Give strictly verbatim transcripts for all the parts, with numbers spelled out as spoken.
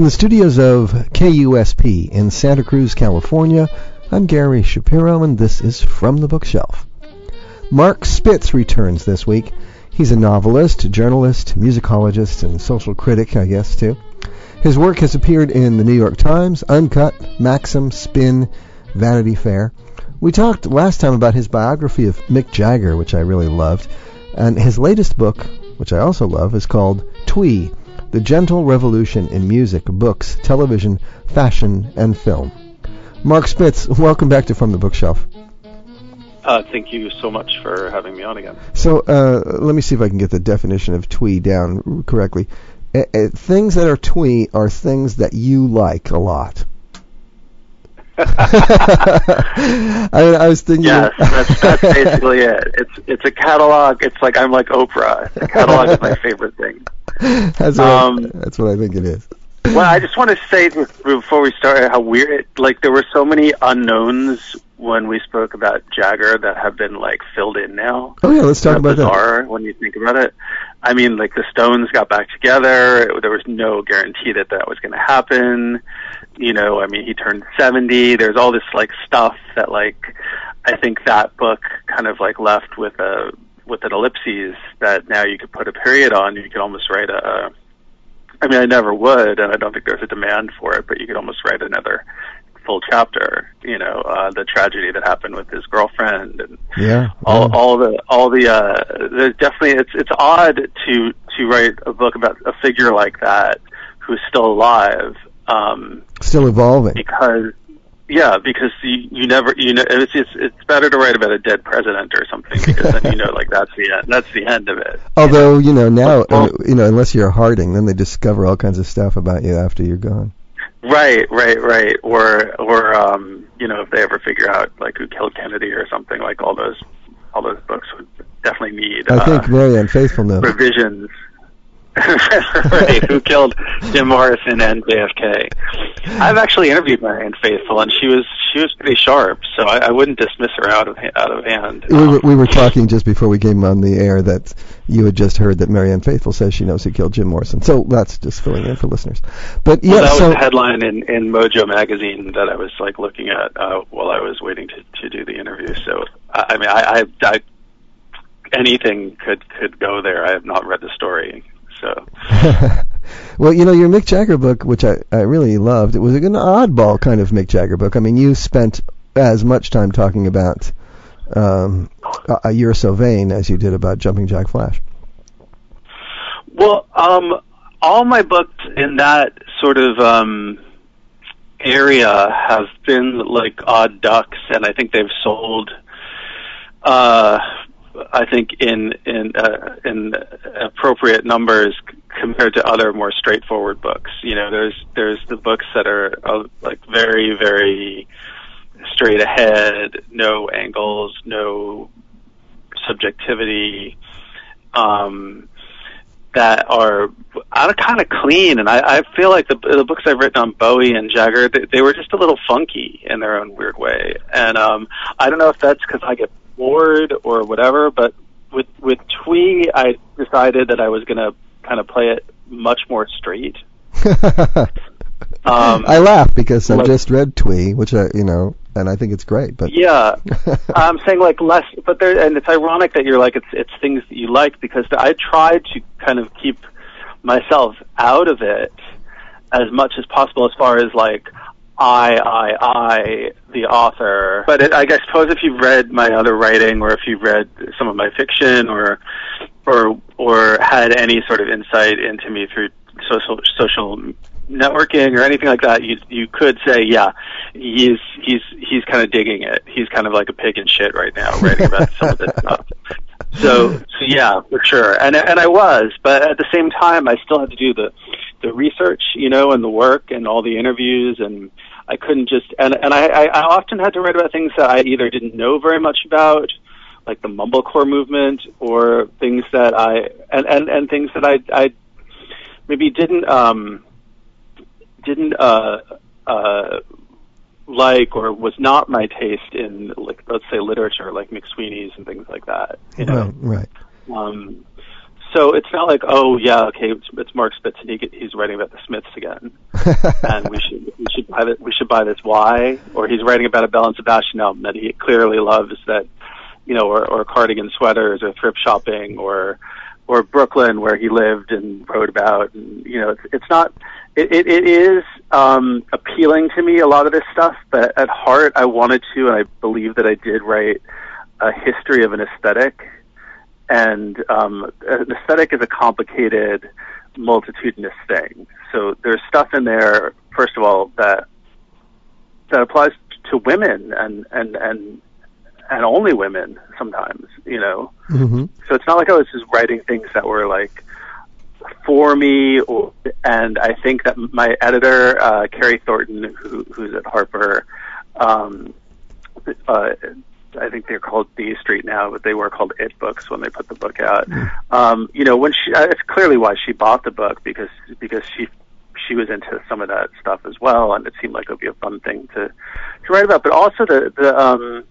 From the studios of K U S P in Santa Cruz, California, I'm Gary Shapiro, and this is From the Bookshelf. Mark Spitz returns this week. He's a novelist, journalist, musicologist, and social critic, I guess, too. His work has appeared in the New York Times, Uncut, Maxim, Spin, Vanity Fair. We talked last time about his biography of Mick Jagger, which I really loved, and his latest book, which I also love, is called Twee, The Gentle Revolution in Music, Books, Television, Fashion, and Film. Mark Spitz, welcome back to From the Bookshelf. Uh, thank you so much for having me on again. So uh, let me see if I can get the definition of twee down correctly. Uh, uh, things that are twee are things that you like a lot. I, I was thinking. Yes, that's, that's basically it. It's it's a catalog. It's like I'm like Oprah. It's a catalog of my favorite things. That's what, um, I, that's what I think it is. Well, I just want to say before we start how weird. Like there were so many unknowns when we spoke about Jagger that have been like filled in now. Oh yeah, let's talk about bizarre that. When you think about it, I mean, like the Stones got back together. There was no guarantee that that was going to happen. You know, I mean, he turned seventy. There's all this like stuff that like I think that book kind of like left with a with an ellipses that now you could put a period on. You could almost write a. I mean, I never would, and I don't think there's a demand for it. But you could almost write another full chapter. You know, uh, the tragedy that happened with his girlfriend, and yeah, all yeah. all the all the. Uh, there's definitely it's it's odd to to write a book about a figure like that who's still alive. Um, Still evolving. Because, yeah, because you, you never, you know, it's, it's it's better to write about a dead president or something because then you know, like that's the end, that's the end of it. Although you know, you know now, well, uh, you know, unless you're Harding, then they discover all kinds of stuff about you after you're gone. Right, right, right. Or or um, you know, if they ever figure out like who killed Kennedy or something, like all those all those books would definitely need. I uh, think Marianne Faithfull knows. Revisions. Right, who killed Jim Morrison and J F K. I've actually interviewed Marianne Faithfull, and she was she was pretty sharp, so I, I wouldn't dismiss her out of out of hand. We were, we were talking just before we came on the air that you had just heard that Marianne Faithfull says she knows who killed Jim Morrison. So that's just filling in for listeners. But yeah, well, that so, was a headline in, in Mojo magazine that I was like looking at uh, while I was waiting to, to do the interview. So I, I mean, I, I, I anything could could go there. I have not read the story. So. Well, you know, your Mick Jagger book, which I, I really loved, it was an oddball kind of Mick Jagger book. I mean, you spent as much time talking about um, a You're So Vain as you did about Jumping Jack Flash. Well, um, all my books in that sort of um, area have been like odd ducks, and I think they've sold... Uh, I think in in uh, in appropriate numbers c- compared to other more straightforward books. You know, there's there's the books that are uh, like very very straight ahead, no angles, no subjectivity, um, that are kind of clean. And I, I feel like the the books I've written on Bowie and Jagger, they, they were just a little funky in their own weird way. And um, I don't know if that's because I get bored or whatever, but with with Twee, I decided that I was going to kind of play it much more straight. um, I laugh because I've like, just read Twee, which I, you know, and I think it's great. But yeah, I'm saying like less, but there, and it's ironic that you're like it's it's things that you like because I tried to kind of keep myself out of it as much as possible as far as like. I, I, I, the author. But it, I guess, suppose if you've read my other writing, or if you've read some of my fiction, or, or, or had any sort of insight into me through social social networking or anything like that, you you could say, yeah, he's he's he's kind of digging it. He's kind of like a pig in shit right now, writing about some of this stuff. So, so yeah, for sure. And and I was, but at the same time, I still had to do the the research, you know, and the work and all the interviews, and I couldn't just, and, and I, I often had to write about things that I either didn't know very much about, like the mumblecore movement, or things that I, and, and, and things that I, I maybe didn't, um, didn't, uh, uh, like, or was not my taste in, like, let's say literature, like McSweeney's and things like that, you know? Right, right. Um, So it's not like, oh yeah, okay, it's, it's Mark Spitz and he, he's writing about the Smiths again, and we should we should buy that we should buy this. Why? Or he's writing about a Belle and Sebastian album that he clearly loves, that you know, or, or cardigan sweaters, or thrift shopping, or or Brooklyn where he lived and wrote about. And you know, it's, it's not. It, it, it is um, appealing to me, a lot of this stuff, but at heart, I wanted to, and I believe that I did write a history of an aesthetic. And um, an aesthetic is a complicated, multitudinous thing. So there's stuff in there, first of all, that that applies to women and and and and only women sometimes, you know. Mm-hmm. So it's not like I was just writing things that were like for me. Or, and I think that my editor, uh, Carrie Thornton, who, who's at Harper, um, uh, I think they're called D Street now, but they were called It Books when they put the book out. Mm. Um, you know, when she, uh, it's clearly why she bought the book, because because she she was into some of that stuff as well, and it seemed like it would be a fun thing to to write about. But also the the um,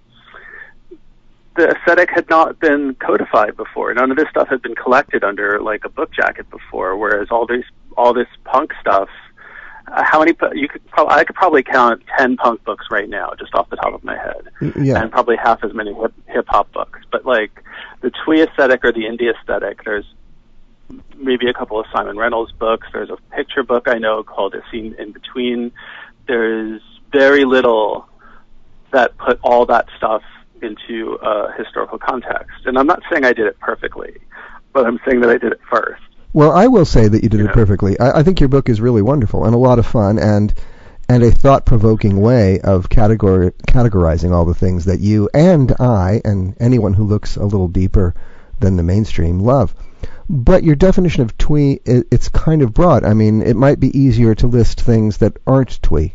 the aesthetic had not been codified before. None of this stuff had been collected under like a book jacket before, whereas all these all this punk stuff. Uh, how many? You could. Pro- I could probably count ten punk books right now, just off the top of my head, yeah. and probably half as many hip hop books. But like the twee aesthetic or the indie aesthetic, there's maybe a couple of Simon Reynolds books. There's a picture book I know called A Scene in Between. There's very little that put all that stuff into a historical context. And I'm not saying I did it perfectly, but I'm saying that I did it first. Well, I will say that you did you it know? perfectly. I, I think your book is really wonderful and a lot of fun, and and a thought-provoking way of categor- categorizing all the things that you and I and anyone who looks a little deeper than the mainstream love. But your definition of twee, it, it's kind of broad. I mean, it might be easier to list things that aren't twee.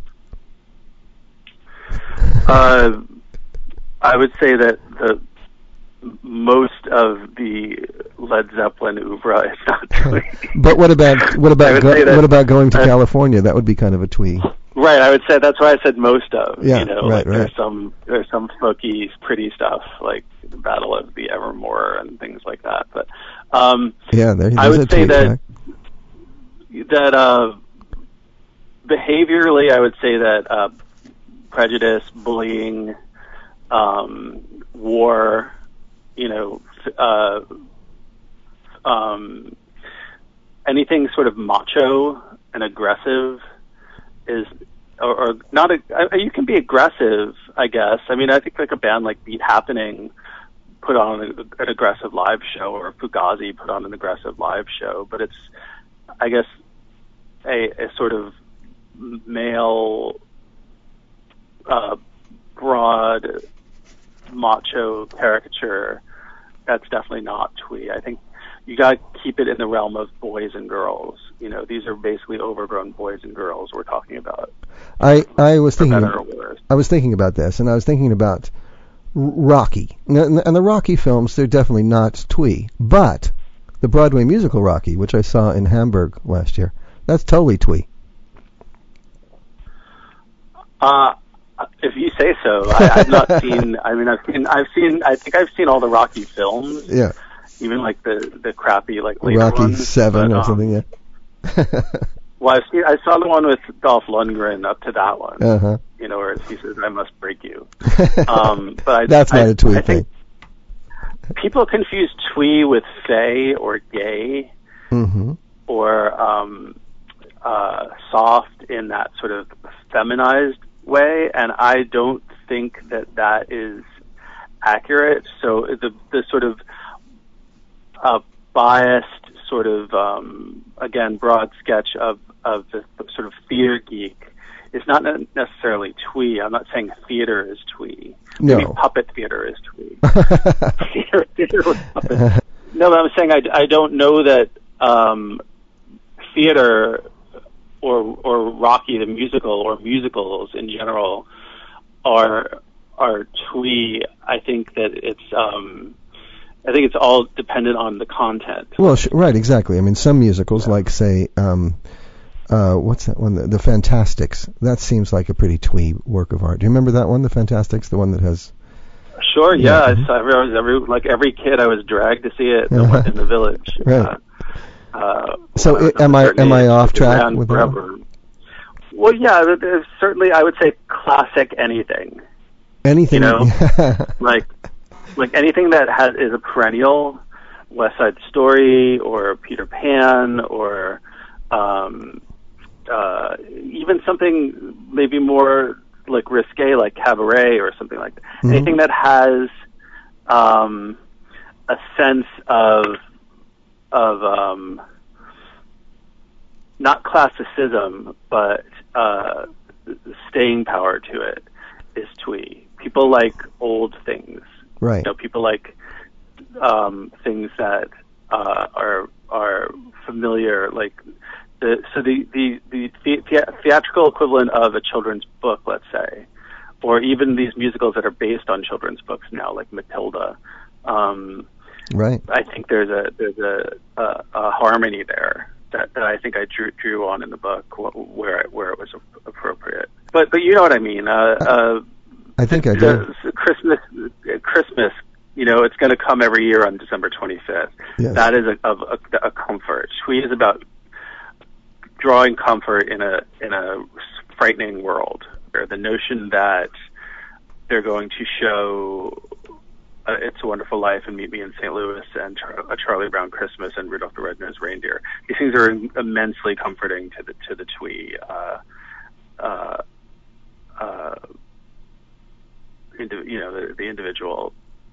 Uh, I would say that the most of the Led Zeppelin oeuvre is not twee. But what about what about go, that, what about going to uh, California? That would be kind of a twee. Right, I would say that's why I said most of. Yeah, you know, right, like right. There's some there's some folky, pretty stuff like the Battle of the Evermore and things like that. But um, yeah, there, I would a say tweet, that right? that uh, behaviorally, I would say that uh, prejudice, bullying, um, war, you know, uh, um, anything sort of macho and aggressive is, or, or not, a, uh, you can be aggressive, I guess. I mean, I think like a band like Beat Happening put on a, an aggressive live show, or Fugazi put on an aggressive live show, but it's, I guess, a, a sort of male, uh, broad, macho caricature. That's definitely not twee. I think you got to keep it in the realm of boys and girls. You know, these are basically overgrown boys and girls we're talking about. I I was thinking better of, or worse. I was thinking about this, and I was thinking about Rocky. And the Rocky films, they're definitely not twee. But the Broadway musical Rocky, which I saw in Hamburg last year, that's totally twee. Uh, if you say so. I, I've not seen. I mean, I've seen. I've seen. I think I've seen all the Rocky films. Yeah. Even like the the crappy like later Rocky ones. Seven but, or um, something. Yeah. Well, I've seen, I saw the one with Dolph Lundgren up to that one. Uh-huh. You know, where he says, "I must break you." Um, but I, That's not I, a twee I thing. Think people confuse twee with fey or gay, Mm-hmm. or um, uh, soft in that sort of feminized way, and I don't think that that is accurate. So the the sort of uh, biased sort of um, again broad sketch of of the sort of theater geek is not necessarily twee. I'm not saying theater is twee. No. Maybe puppet theater is twee. theater, theater with puppets. No, but I'm saying I, I don't know that um, theater or or Rocky the musical or musicals in general are are twee. I think that it's um, I think it's all dependent on the content. Well, sh- right, exactly. I mean, some musicals, Yeah. like say, um, uh, what's that one? The, the Fantastics. That seems like a pretty twee work of art. Do you remember that one, The Fantastics? The one that has Sure, yeah. Yeah. I, I was every like every kid. I was dragged to see it in the, in the village. Right. Uh, uh, So when I was i- am of a I certain am I age, off it track ran with that? forever. Well, yeah. there- There's certainly, I would say, classic anything. Anything? You know, like like anything that has is a perennial, West Side Story or Peter Pan or um, uh, even something maybe more like risque, like Cabaret or something like that. Mhm. Anything that has um, a sense of of um, not classicism, but uh, staying power to it is twee. People like old things. Right. You know, people like um, things that uh, are are familiar. Like the so the the, the the theatrical equivalent of a children's book, let's say, or even these musicals that are based on children's books now, like Matilda. Um, Right. I think there's a there's a, a, a harmony there that, that I think I drew drew on in the book wh- where where it was appropriate. But but you know what I mean. Uh, uh, I think I do. the- Christmas Christmas. You know, it's going to come every year on December twenty-fifth. Yes. That is a, of a, a comfort. Twee is about drawing comfort in a in a frightening world. Or the notion that they're going to show uh, It's a Wonderful Life and Meet Me in Saint Louis and Char- A Charlie Brown Christmas and Rudolph the Red-Nosed Reindeer. These things are immensely comforting to the to the twee. Uh, uh, uh, indi- you know, the, the individual.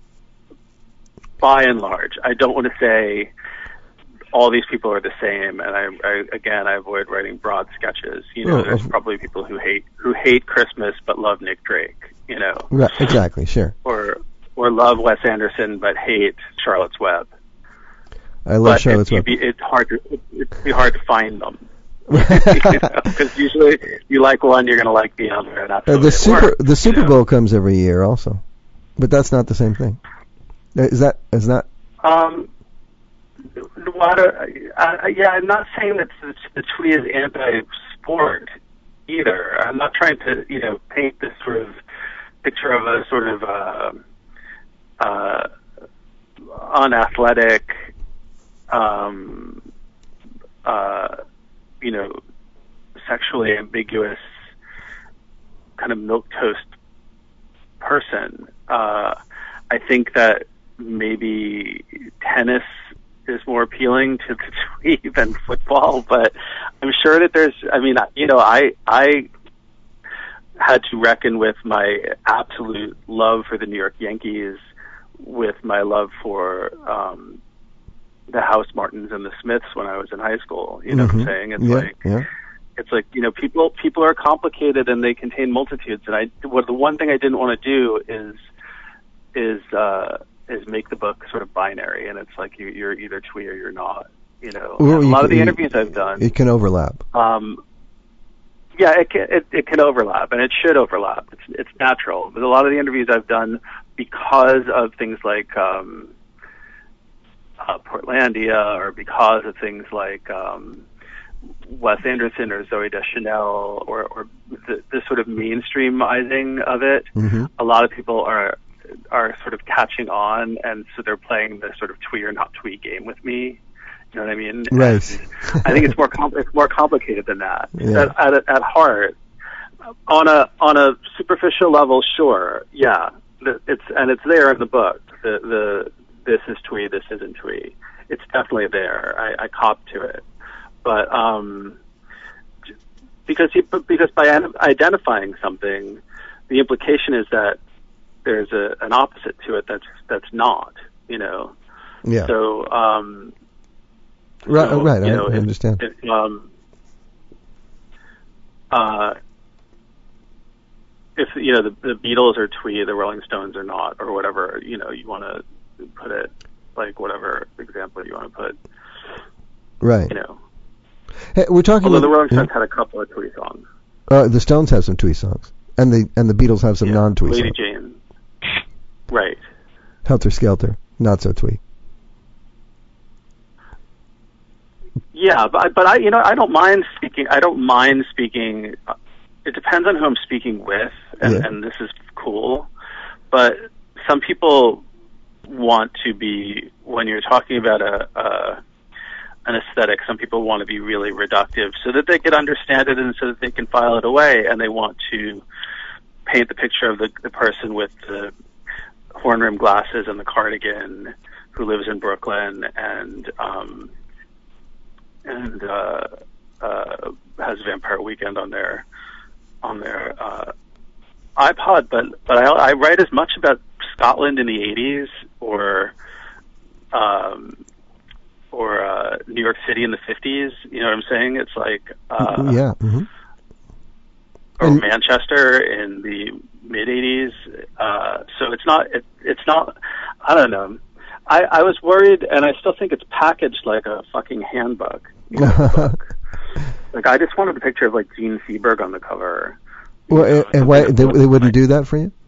By and large, I don't want to say all these people are the same, and I, I again I avoid writing broad sketches. You know, Oh, there's of- probably people who hate who hate Christmas but love Nick Drake. You know, Right. Exactly. Sure. or or love Wes Anderson but hate Charlotte's Web. I love But Charlotte's it, Web. Be, it's hard to it'd be hard to find them. Because usually you like one, you're going to like the other. And that's Uh, the way the it Super works, the Super you know? Bowl comes every year also, but that's not the same thing. Uh, Is that is that? Um, what are, uh, yeah, I'm not saying that the, the twee is anti-sport either. I'm not trying to, you know, paint this sort of picture of a sort of uh, uh, unathletic, um, uh, you know, sexually ambiguous kind of milquetoast person. Uh, I think that maybe tennis is more appealing to the twee than football, but I'm sure that there's, I mean, you know, I, I had to reckon with my absolute love for the New York Yankees with my love for, um, the House Martins and the Smiths when I was in high school. You know Mhm. what I'm saying? It's Yeah, like, yeah. it's like, you know, people, people are complicated and they contain multitudes. And I, what the one thing I didn't want to do is, is, uh, is make the book sort of binary, and it's like you, you're either twee or you're not. You know, Well, and a you lot can- of the you- interviews I've done, It can overlap. um, yeah, it can it, it can overlap, and it should overlap. It's it's natural. But a lot of the interviews I've done, because of things like um, uh, Portlandia, or because of things like um, Wes Anderson or Zooey Deschanel, or, or the, the sort of mainstreamizing of it, Mhm. a lot of people are are sort of catching on, and so they're playing the sort of twee or not twee game with me. You know what I mean? Right. And I think it's more com- it's more complicated than that. Yeah. At, at at heart, on a on a superficial level, sure, yeah, the, it's and it's there in the book. The the this is twee, this isn't twee. It's definitely there. I, I cop to it, but um, because you, because by an- identifying something, the implication is that there's a an opposite to it that's that's not. You know. Yeah. So. Um, Right. So, right. you I, know, I if- understand. if, um, uh, if you know the, the Beatles are twee, the Rolling Stones are not, or whatever, you know, you want to put it, like whatever example you want to put, Right. you know. Hey, we're talking Although about the Rolling yeah. Stones had a couple of twee songs. Uh, the Stones have some twee songs, and the and the Beatles have some Yeah, non-twee Lady songs. Jane. Right. Helter Skelter, not so twee. Yeah, but I- but I you know I don't mind speaking. I don't mind speaking. uh, It depends on who I'm speaking with, and, Yeah. and this is cool. But some people want to be, when you're talking about a, a an aesthetic, some people want to be really reductive so that they can understand it and so that they can file it away, and they want to paint the picture of the, the person with the horn-rimmed glasses and the cardigan who lives in Brooklyn and um, and uh, uh, has Vampire Weekend on their on their uh, iPod. But but I, I write as much about Scotland in the eighties or um, or uh, New York City in the fifties. You know what I'm saying? It's like uh, yeah. Mm-hmm. Or and Manchester in the mid eighties. Uh, so it's not, it, it's not, I don't know. I, I was worried, and I still think it's packaged like a fucking handbook. You know, book. Like, I just wanted a picture of, like, Gene Seberg on the cover. Well, know, and why, they, they wouldn't like, do that for you?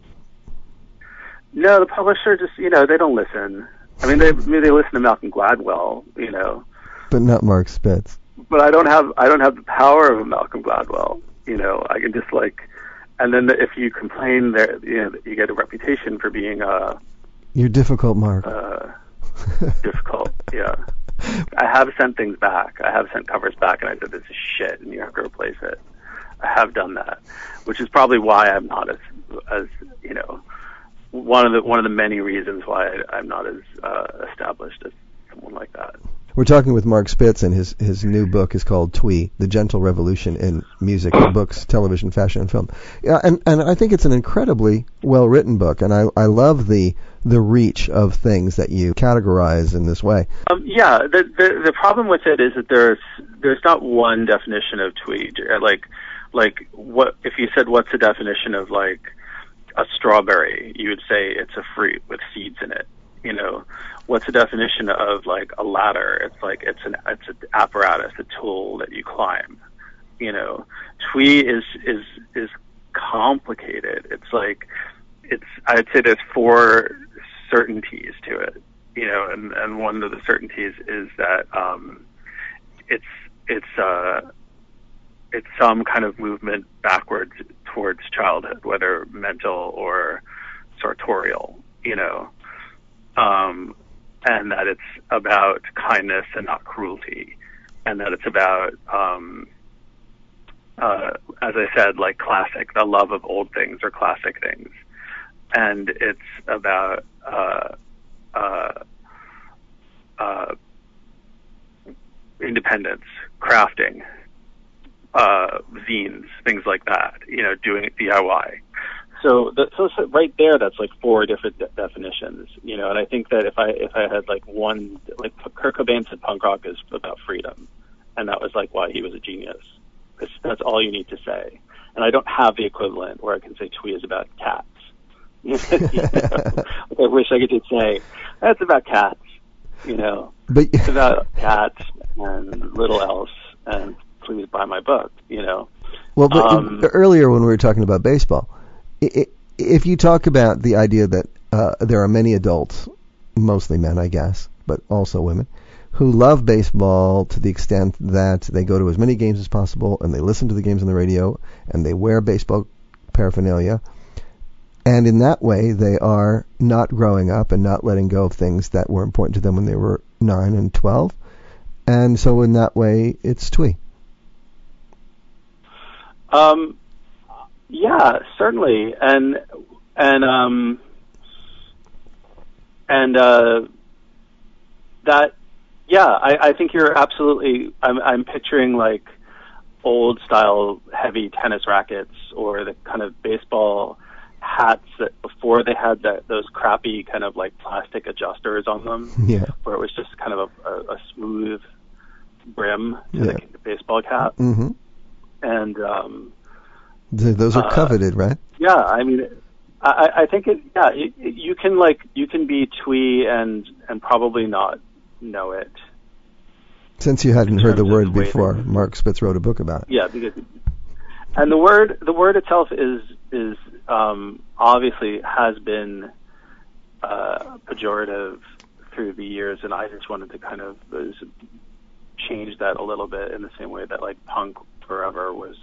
No, the publisher just, you know, they don't listen. I mean, they, maybe they listen to Malcolm Gladwell, you know. But not Mark Spitz. But I don't have, I don't have the power of a Malcolm Gladwell. You know, I can just like, and then if you complain, there, you know, you get a reputation for being uh You're difficult, Mark. Uh, difficult, yeah. I have sent things back. I have sent covers back, and I said, "This is shit, and you have to replace it." I have done that, which is probably why I'm not as, as you know, one of the one of the many reasons why I, I'm not as uh, established as someone like that. We're talking with Mark Spitz, and his, his new book is called Twee, The Gentle Revolution in Music, Books, Television, Fashion, and Film. Yeah, and, and I think it's an incredibly well-written book, and I, I love the the reach of things that you categorize in this way. Um, yeah, the, the the problem with it is that there's there's not one definition of twee. Like like what if you said what's the definition of like a strawberry? You would say it's a fruit with seeds in it. You know, what's the definition of like a ladder? It's like it's an it's an apparatus, a tool that you climb. You know, twee is is is complicated. It's like it's I'd say there's four certainties to it. You know, and and one of the certainties is that um, it's it's uh it's some kind of movement backwards towards childhood, whether mental or sartorial. You know. Um, and that it's about kindness and not cruelty, and that it's about, um, uh, as I said, like classic, the love of old things or classic things, and it's about uh, uh, uh, independence, crafting, uh, zines, things like that. You know, doing it D I Y. So, the, so right there, that's like four different de- definitions, you know. And I think that if I if I had like one, like Kurt Cobain said, punk rock is about freedom, and that was like why he was a genius. Because that's all you need to say. And I don't have the equivalent where I can say twee is about cats. You know? I wish I could just say that's about cats, you know. But it's about cats and little else, and please buy my book, you know. Well, but um, earlier when we were talking about baseball. If you talk about the idea that uh, there are many adults, mostly men, I guess, but also women, who love baseball to the extent that they go to as many games as possible and they listen to the games on the radio and they wear baseball paraphernalia, and in that way they are not growing up and not letting go of things that were important to them when they were nine and twelve, and so in that way it's twee. Um. Yeah, certainly, and and um and uh, that. Yeah, I, I think you're absolutely. I'm I'm picturing like old style heavy tennis rackets or the kind of baseball hats that before they had that those crappy kind of like plastic adjusters on them. Yeah, where it was just kind of a, a, a smooth brim to yeah. the baseball cap, mm-hmm. and. um Those are coveted, uh, right? Yeah, I mean, I, I think it. Yeah, it, it, you can like you can be twee and and probably not know it. Since you hadn't heard the word the before, that, Mark Spitz wrote a book about it. Yeah, because and the word the word itself is is um, obviously has been uh, pejorative through the years, and I just wanted to kind of change that a little bit in the same way that like punk forever was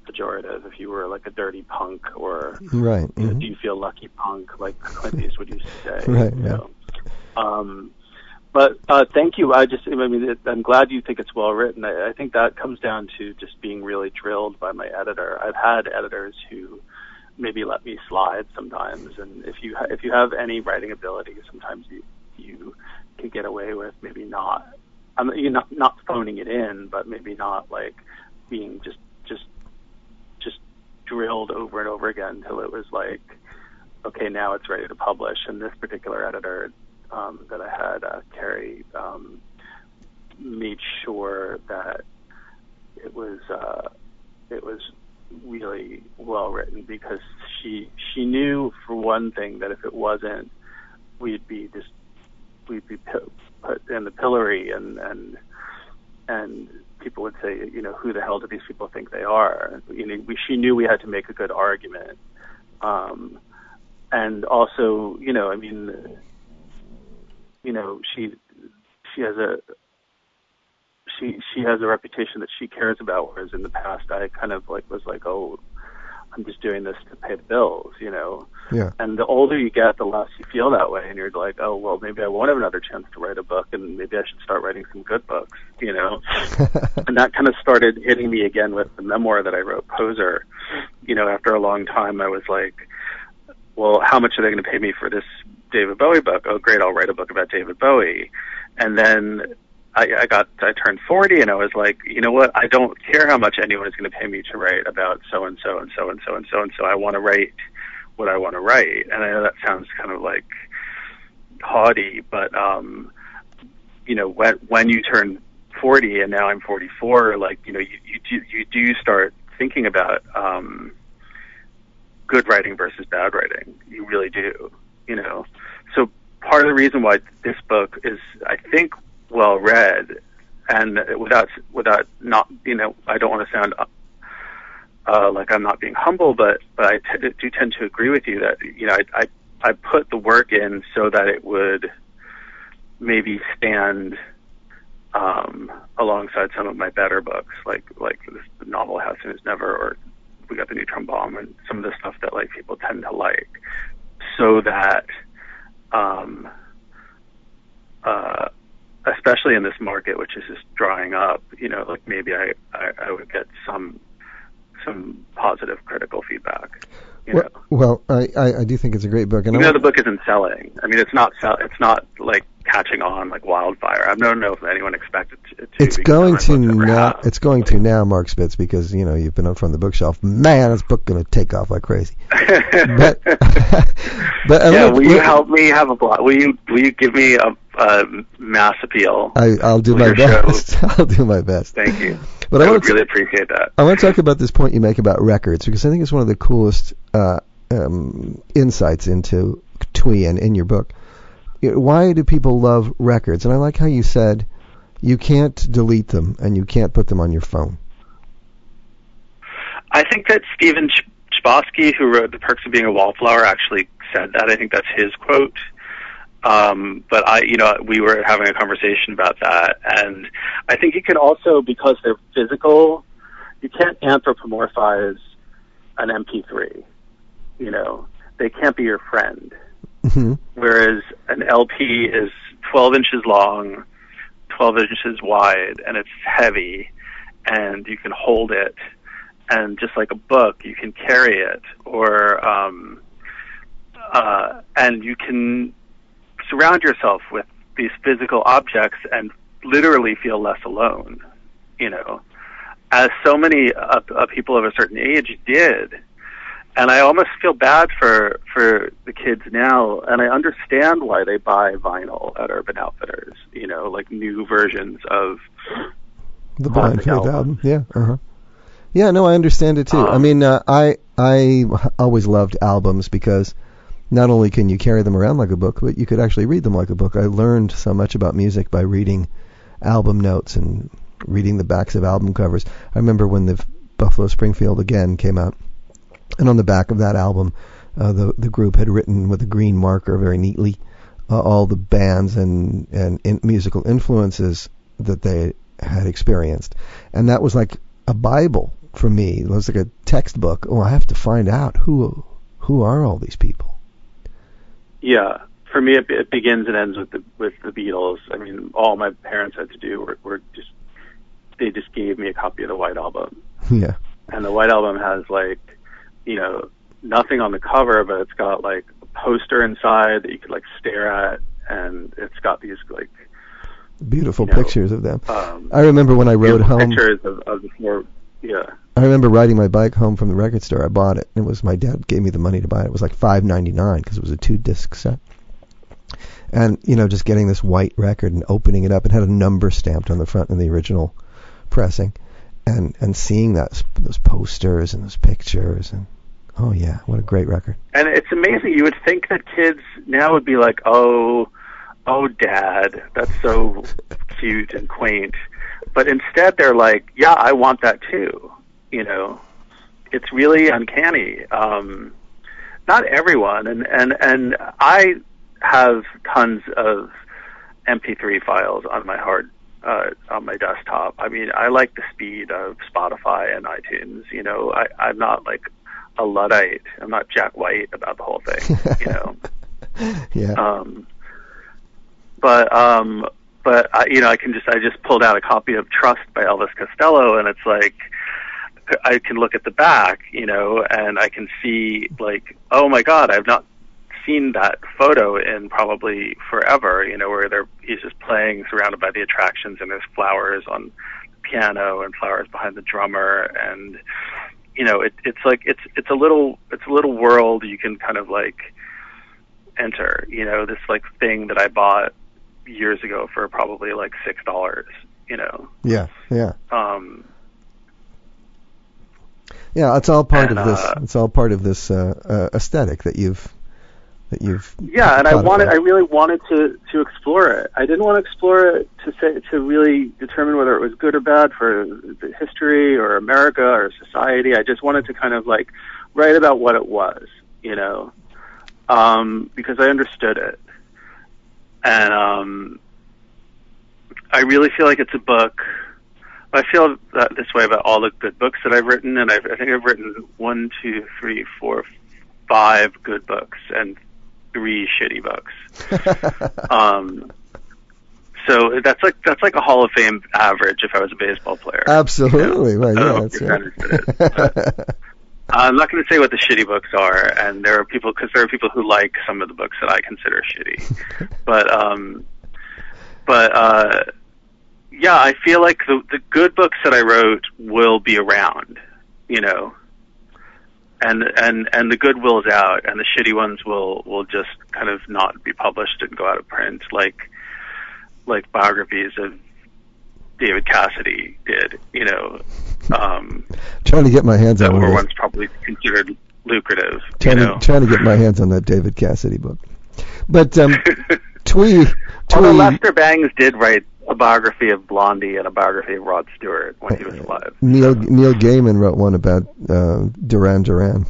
pejorative. If you were like a dirty punk or right, you know, mm-hmm. do you feel lucky punk, like Clint Eastwood used to say. Right, you yeah. know? Um, but uh, thank you. I just, I mean, it, I'm glad you think it's well written. I, I think that comes down to just being really drilled by my editor. I've had editors who maybe let me slide sometimes, and if you ha- if you have any writing ability, sometimes you you can get away with maybe not. I'm you know, not not phoning it in, but maybe not like being just just just drilled over and over again until it was like, okay, now it's ready to publish. And this particular editor um, that I had, uh, Carrie, um, made sure that it was uh, it was really well written, because she she knew, for one thing, that if it wasn't, we'd be just we'd be put in the pillory, and and and people would say, you know, who the hell do these people think they are? You know, we, she knew we had to make a good argument, um, and also, you know, I mean, you know, she she has a she she has a reputation that she cares about, whereas in the past I kind of like was like, oh, I'm just doing this to pay the bills, you know. Yeah. And the older you get, the less you feel that way, and you're like, oh, well, maybe I won't have another chance to write a book, and maybe I should start writing some good books, you know. And that kind of started hitting me again with the memoir that I wrote, Poser. You know, after a long time, I was like, well, how much are they going to pay me for this David Bowie book? Oh, great, I'll write a book about David Bowie. And then I, I got, I turned forty, and I was like, you know what? I don't care how much anyone is going to pay me to write about so and so and so and so and so and so. I want to write what I want to write. And I know that sounds kind of like haughty, but um, you know, when when you turn forty, and now I'm forty-four, like, you know, you you do you do start thinking about um, good writing versus bad writing. You really do, you know. So part of the reason why this book is, I think, well read, and without without not, you know, I don't want to sound uh, like I'm not being humble, but but I t- do tend to agree with you that, you know, I, I I put the work in so that it would maybe stand um, alongside some of my better books, like like this novel How Soon Is Never, or We Got the Neutron Bomb, and some of the stuff that like people tend to like, so that um, uh, especially in this market, which is just drying up, you know, like maybe I, I, I would get some some positive critical feedback. You well, know? well I, I, I do think it's a great book. And Even I though the book isn't selling. I mean, it's not sell, it's not like catching on like wildfire. I don't know if anyone expected it to. It's going to now. It's going to now, Mark Spitz, because, you know, you've been up from the bookshelf. Man, this book going to take off like crazy. but but yeah, will you help me have a blog? Will you will you give me a, a mass appeal? I, I'll do my best. I'll do my best. Thank you. But I, I would to, really appreciate that. I want to talk about this point you make about records, because I think it's one of the coolest uh, um, insights into Twee and in your book. Why do people love records? And I like how you said you can't delete them and you can't put them on your phone. I think that Stephen Chbosky, who wrote The Perks of Being a Wallflower, actually said that. I think that's his quote. Um, but I, you know, we were having a conversation about that, and I think you can also, because they're physical, you can't anthropomorphize an M P three. You know, they can't be your friend. Mm-hmm. Whereas an L P is twelve inches long, twelve inches wide, and it's heavy, and you can hold it, and just like a book, you can carry it, or um, uh, and you can surround yourself with these physical objects and literally feel less alone, you know, as so many uh, uh, people of a certain age did. And I almost feel bad for for the kids now, and I understand why they buy vinyl at Urban Outfitters, you know, like new versions of the Blind Faith album. album. Yeah, uh-huh. Yeah, no, I understand it too. Um, I mean, uh, I I always loved albums because not only can you carry them around like a book, but you could actually read them like a book. I learned so much about music by reading album notes and reading the backs of album covers. I remember when the Buffalo Springfield Again came out, and on the back of that album, uh, the the group had written with a green marker very neatly uh, all the bands and and in musical influences that they had experienced, and that was like a Bible for me. It was like a textbook. Oh, I have to find out who who are all these people. Yeah, for me, it, it begins and ends with the with the Beatles. I mean, all my parents had to do were, were just they just gave me a copy of the White Album. Yeah, and the White Album has like, you know, nothing on the cover, but it's got like a poster inside that you could like stare at, and it's got these like beautiful you know, pictures of them. Um, I remember when I rode home. Pictures of, of the four, yeah. I remember riding my bike home from the record store. I bought it. It was my dad gave me the money to buy it. It was like five ninety-nine because it was a two disc set. And you know, just getting this white record and opening it up, it had a number stamped on the front in the original pressing, and and seeing that those posters and those pictures, and oh yeah, what a great record. And it's amazing. You would think that kids now would be like, oh, oh, Dad, that's so cute and quaint. But instead, they're like, yeah, I want that too. You know, it's really uncanny. Um, not everyone, and, and, and I have tons of M P three files on my hard, uh, on my desktop. I mean, I like the speed of Spotify and iTunes. You know, I, I'm not like a Luddite. I'm not Jack White about the whole thing. You know. Yeah. Um, but um, but I, you know, I can just I just pulled out a copy of Trust by Elvis Costello, and it's like, I can look at the back, you know, and I can see like, oh my God, I've not seen that photo in probably forever, you know, where they're he's just playing surrounded by the attractions, and there's flowers on the piano and flowers behind the drummer, and you know, it, it's like it's it's a little it's a little world you can kind of like enter, you know, this like thing that I bought years ago for probably like six dollars, you know. Yeah, yeah. Um. Yeah, it's all part and, of this. Uh, it's all part of this uh, uh, aesthetic that you've that you've. Yeah, and I wanted, I really wanted to to explore it. I didn't want to explore it to say to really determine whether it was good or bad for the history or America or society. I just wanted to kind of like write about what it was, you know, um, because I understood it, and um, I really feel like it's a book. I feel that this way about all the good books that I've written, and I've, I think I've written one, two, three, four, five good books and three shitty books. um, so that's like that's like a Hall of Fame average if I was a baseball player. Absolutely, you know? right? I Yeah, don't that's know right. if you're it, I'm not going to say what the shitty books are, and there are people because there are people who like some of the books that I consider shitty, but um, but uh. Yeah, I feel like the the good books that I wrote will be around, you know, and and and the good will's out, and the shitty ones will will just kind of not be published and go out of print, like like biographies of David Cassidy did, you know. Um, trying to get my hands that on were this. once probably considered lucrative. Trying you know? to trying to get my hands on that David Cassidy book, but um, Twee. Although Lester Bangs did write a biography of Blondie and a biography of Rod Stewart when he was alive. Neil Neil Gaiman wrote one about uh, Duran Duran.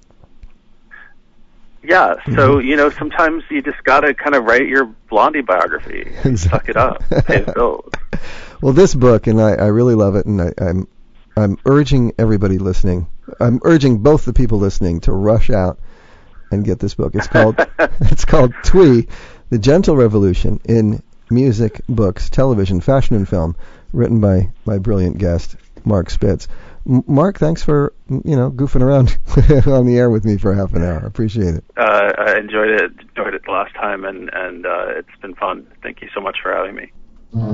Yeah, so Mm-hmm. you know, sometimes you just gotta kind of write your Blondie biography, and suck it up, pay the bills. Well, this book, and I, I really love it, and I, I'm I'm urging everybody listening. I'm urging both the people listening to rush out and get this book. It's called it's called Twee, The Gentle Revolution in Music, Books, Television, Fashion, and Film, written by my brilliant guest, Mark Spitz. M- Mark, thanks for, you know, goofing around on the air with me for half an hour. I appreciate it. Uh, I enjoyed it, enjoyed it the last time, and, and uh, it's been fun. Thank you so much for having me.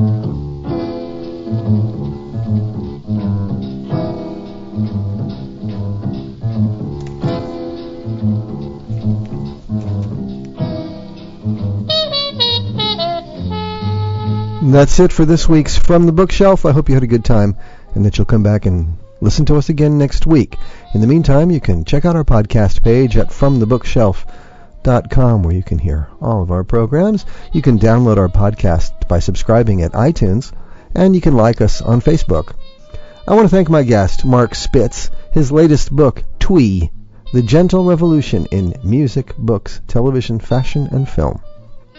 That's it for this week's From the Bookshelf. I hope you had a good time and that you'll come back and listen to us again next week. In the meantime, you can check out our podcast page at from the bookshelf dot com, where you can hear all of our programs. You can download our podcast by subscribing at iTunes, and you can like us on Facebook. I want to thank my guest, Mark Spitz. His latest book, Twee, The Gentle Revolution in Music, Books, Television, Fashion, and Film.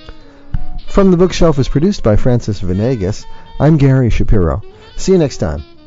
From the Bookshelf is produced by Francis Venegas. I'm Gary Shapiro. See you next time.